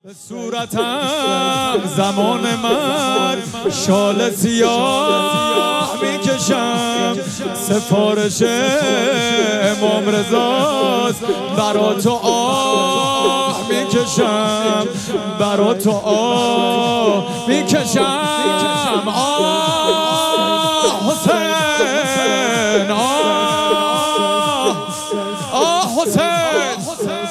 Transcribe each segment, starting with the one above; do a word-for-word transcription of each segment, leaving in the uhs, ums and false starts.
صورتم زمان من شال سیاه میکشم، سفارش امام رضاست، برا تو آه میکشم، برا تو آه میکشم. آه حسین، آه آه حسین،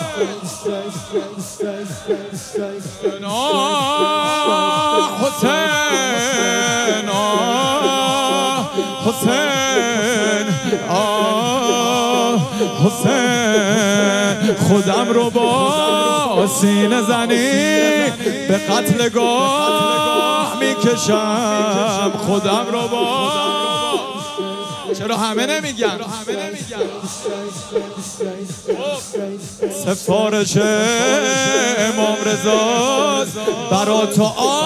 آه حسین، آه حسین، آه حسین. خودم رو با سینه زنی به قتلگاه میکشم، خودم رو با. چرا همه نمیگن؟ سفارش امام رضاست، برا تو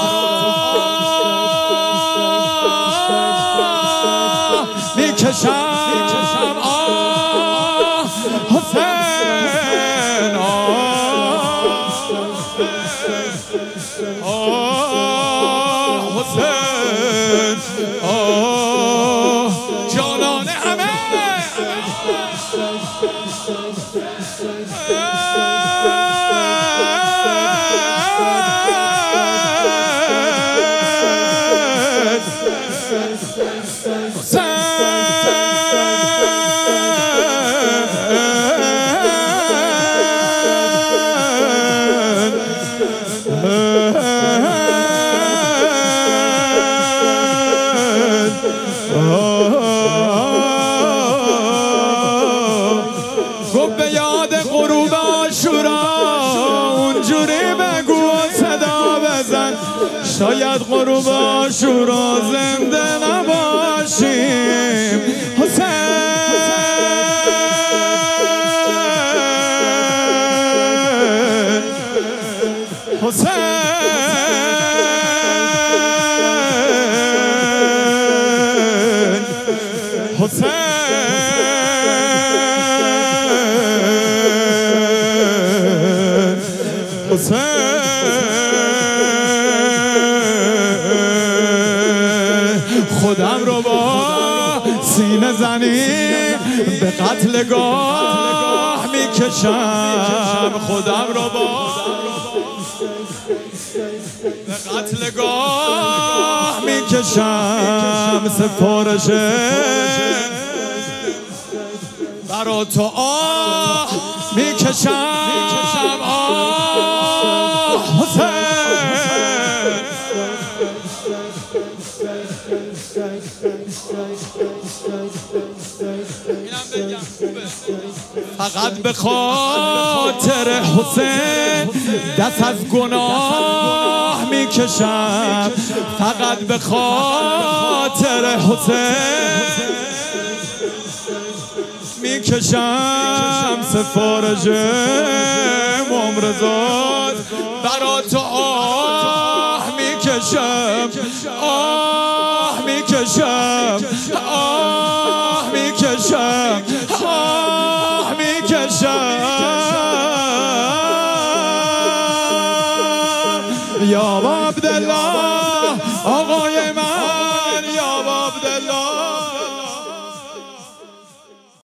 آه میکشم. آه حسین، آه حسین، آه جانان همه. گفت به یاد غروب عاشورا اونجوری بگو و صدا بزن، شاید غروب عاشورا زنده نباشیم. حسین، حسین، حسین، خودم رو با سینه زنی به قتلگاه میکشم، خودم رو با به قتلگاه میکشم. سفارش برا تو آه میکشم. آه حسین، فقط به خاطر حسین دست از گناه میکشم، فقط به خاطر حسین میکشم. سفارش امام رضاست، برا تو آه میکشم، آه میکشم، آه میکشم، آه میکشم. یا عبد